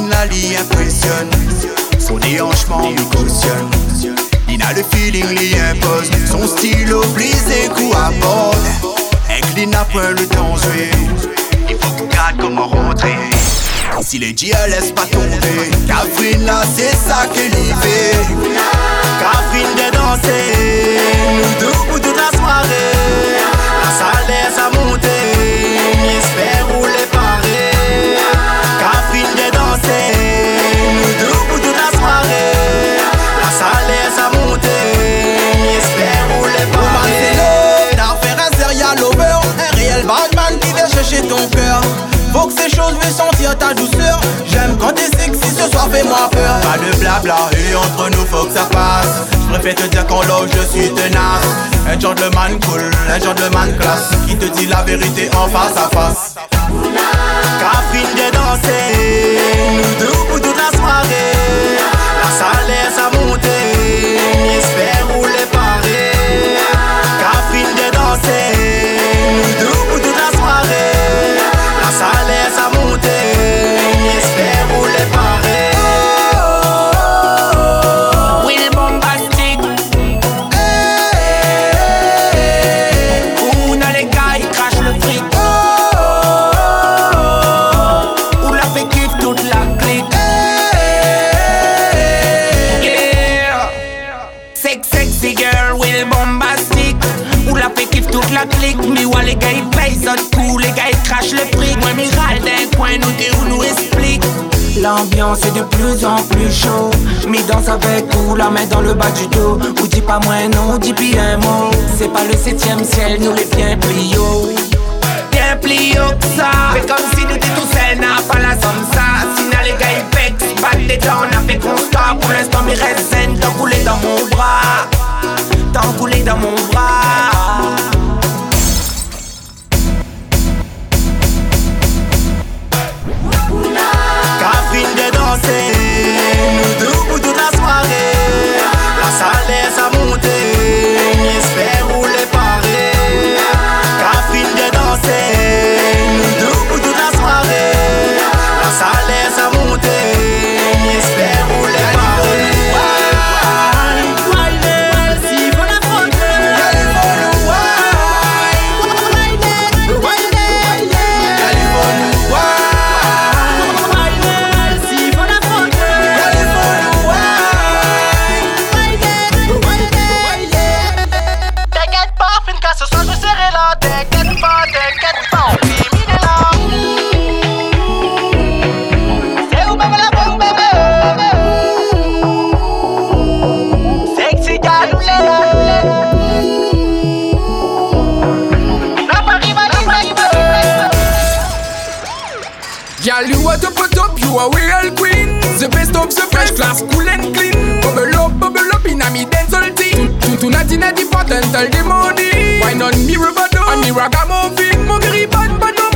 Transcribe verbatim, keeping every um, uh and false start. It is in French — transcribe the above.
Nali impressionne. Son déhanchement me cautionne. Il a le feeling, l'y impose. Son style oblige et coup à bord. Aigle n'a point le temps joué. Il faut qu'on garde comment rentrer. Si les G laisse pas tomber, Catherine là c'est ça qu'elle y fait. Catherine de danser, nous deux pour toute la soirée. La salle laisse à monter, j'espère rouler pareil. Catherine de danser, nous deux pour toute la soirée. La salle laisse à monter, j'espère rouler pareil. D'affaire un serial lover, un réel Batman qui vient chercher ton cœur. Faut que ces choses me sentir ta douceur. J'aime quand t'es sexy, ce soir fais-moi peur. Pas de blabla et entre nous faut que ça passe. J'préfère te dire qu'en loge je suis tenace. Un gentleman cool, un gentleman classe, qui te dit la vérité en face à face. Catherine de danser, nous deux pour toute la soirée. La salle laisse à monter, j'espère rouler pareil. Catherine de danser, nous deux pour toute la soirée. Ça laisse à monter, j'espère rouler pareil. Will bombastique. Où dans les gars ils crachent le fric. Où la fait kiffe toute la clique. Yeah. Sex sexy girl, Will bombastique. Où la fait kiffe toute la clique. Mais ouais les gars ils payent ça de coup. Les gars ils crachent le fric. Moi Miral d'un coin nous dit où nous explique. L'ambiance est de plus en plus chaud. Mi danse avec ou la main dans le bas du dos. Ou dis pas moins non, dis pis un mot. C'est pas le septième ciel, nous les bien plio. Bien plio que ça. Fait comme si nous étions tous sains, n'a pas la somme ça. Sinon les gars ils vex, battent des dents, on a fait constat. Pour l'instant mes restes saines, t'en coulé dans mon bras. T'en coulé dans mon bras. Catherine de danser, nous deux pour toute la soirée. La salle laisse à monter, j'espère rouler pareil. Catherine de danser, nous deux pour toute la soirée. La salle laisse à monter, j'espère rouler pareil. Ce soir je serai là, t'inquiète pas, t'inquiète pas, on finit là. C'est où bébé la bombe bébé. Sexy galou la Paris va Girl, you are top of top, you are real queen. The best of the fresh class, cool and clean. Bubble up, bubble up in a me dancehall team. Tonight in a the pot and tell the money. Why not me rubber and me ragamuffin? Mogeri bad bad